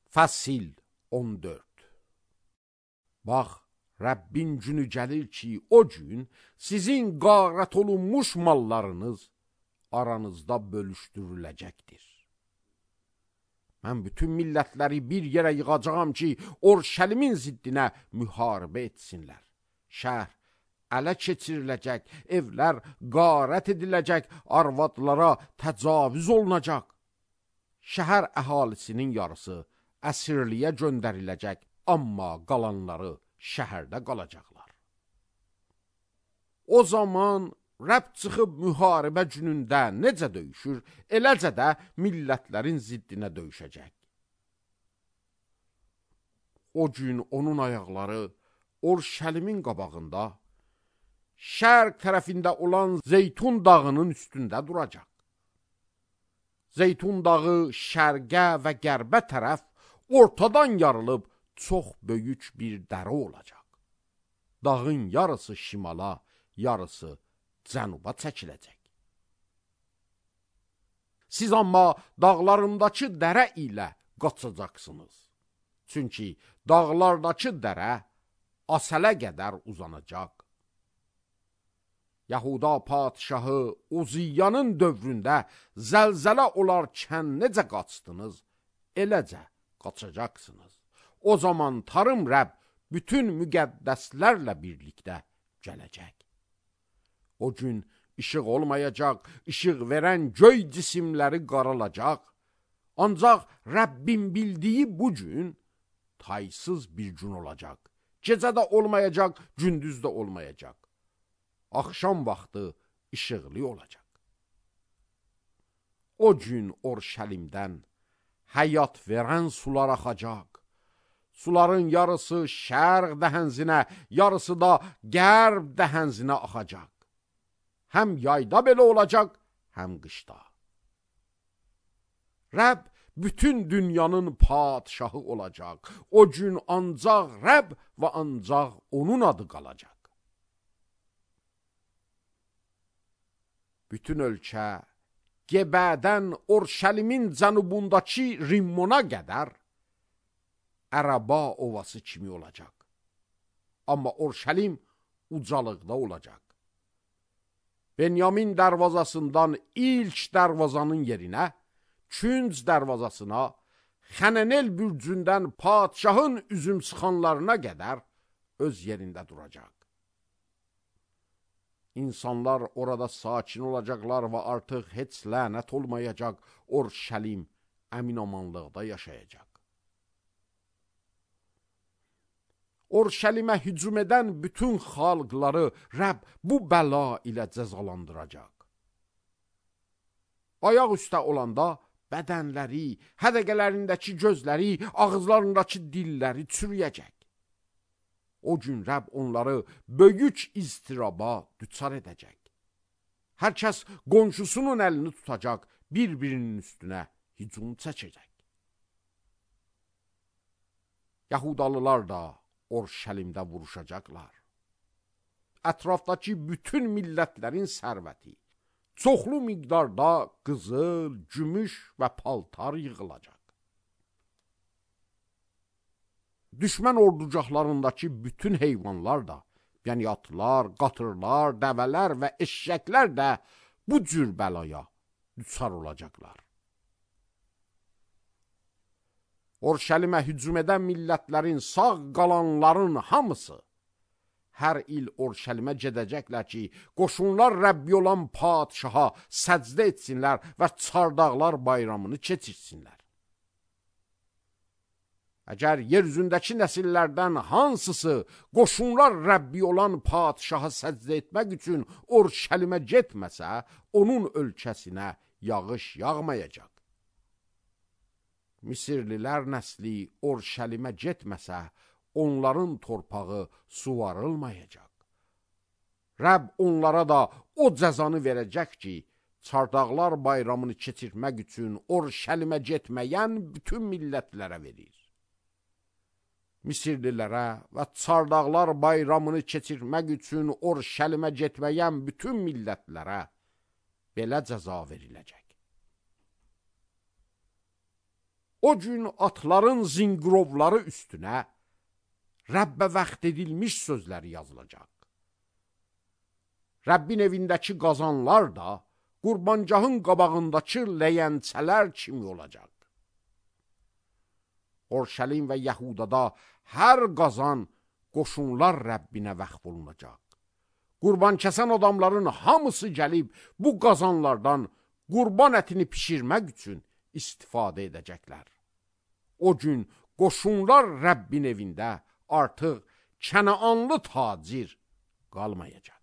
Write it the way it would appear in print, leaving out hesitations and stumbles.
Fəsil 14. Bax, Rəbbin günü gəlir ki, o gün sizin qarət olunmuş mallarınız aranızda bölüşdürüləcəkdir. Mən bütün millətləri bir yerə yığacağam ki, Orşəlimin ziddinə müharibə etsinlər. Şəhər ələ keçiriləcək, evlər qarət ediləcək, arvadlara təcavüz olunacaq. Şəhər əhalisinin yarısı əsirliyə göndəriləcək, amma qalanları şəhərdə qalacaqlar. O zaman Rəbb çıxıb müharibə günündə necə döyüşür, eləcə də millətlərin ziddinə döyüşəcək. O gün onun ayaqları Orşəlimin qabağında, şərq tərəfində olan Zeytun dağının üstündə duracaq. Zeytun dağı şərqə və qərbə tərəf ortadan yarılıb çox böyük bir dərə olacaq. Dağın yarısı şimala, yarısı cənuba çəkiləcək. Siz amma dağlarındakı dərə ilə qaçacaqsınız. Çünki dağlardakı dərə Asələ qədər uzanacaq. Yahuda padişahı Uziyanın dövründə zəlzələ olarkən necə qaçdınız, eləcə qaçacaqsınız. O zaman Tanrım Rəbb bütün müqəddəslərlə birlikdə gələcək. O gün işıq olmayacaq, işıq verən göy cisimləri qaralacaq. Ancaq Rəbbin bildiyi bu gün taysız bir gün olacaq. Gecə də olmayacaq, gündüz də olmayacaq. Axşam vaxtı işıqlı olacaq. O gün Orşəlimdən həyat verən sular axacaq. Suların yarısı şərq dəhənzinə, yarısı da qərb dəhənzinə axacaq. Həm yayda belə olacaq, həm qışda. Rəbb bütün dünyanın padişahı olacaq. O gün ancaq Rəbb və ancaq onun adı qalacaq. Bütün ölkə Gebədən Orşəlimin cənubundakı Rimmona qədər Ərəba ovası kimi olacaq. Amma Orşəlim ucalıqda olacaq. Benyamin dərvazasından ilk dərvazanın yerinə, künc dərvazasına, Xənənel bürcündən padişahın üzüm sıxanlarına qədər öz yerində duracaq. İnsanlar orada sakin olacaqlar və artıq heç lənət olmayacaq. Orşəlim əminamanlıqda yaşayacaq. Orşəlimə hücum edən bütün xalqları Rəbb bu bəla ilə cəzalandıracaq. Ayaq üstə olanda bədənləri, hədəqələrindəki gözləri, ağızlarındakı dilləri çürüyəcək. O gün Rəbb onları böyük istiraba düçar edəcək. Hər kəs qonşusunun əlini tutacaq, bir-birinin üstünə hücum çəkəcək. Yahudalılar da Orşəlimdə vuruşacaqlar. Ətrafdakı bütün millətlərin sərvəti, çoxlu miqdarda qızıl, gümüş və paltar yığılacaq. Düşmən orducaqlarındakı bütün heyvanlar da, yəni atlar, qatırlar, dəvələr və eşşəklər də bu cür bəlaya düçar olacaqlar. Orşəlimə hücum edən millətlərin sağ qalanların hamısı hər il Orşəlimə gedəcəklər ki, qoşunlar Rəbbi olan padişaha səcdə etsinlər və çardaqlar bayramını keçirsinlər. Əgər yer üzündəki nəsillərdən hansısı qoşunlar Rəbbi olan padişaha səcdə etmək üçün Orşəlimə getməsə, onun ölkəsinə yağış yağmayacaq. Misirlilər nəsli Orşəlimə getməsə, onların torpağı suvarılmayacaq. Rəbb onlara da o cəzanı verəcək ki, çardaqlar bayramını keçirmək üçün Orşəlimə getməyən bütün millətlərə verir. Misirlilərə və çardaqlar bayramını keçirmək üçün Orşəlimə getməyən bütün millətlərə belə cəza veriləcək. O gün atların zingirovları üstünə Rəbbə vaxt edilmiş sözləri yazılacaq. Rəbbin evindəki qazanlar da qurbancahın qabağındakı ləyənçələr kimi olacaq. Orşəlim və Yəhudada hər qazan qoşunlar Rəbbinə vəqf olunacaq. Qurban kəsən adamların hamısı gəlib bu qazanlardan qurban ətini pişirmək üçün istifadə edəcəklər. O gün qoşunlar Rəbbin evində artıq Kənaanlı tacir qalmayacaq.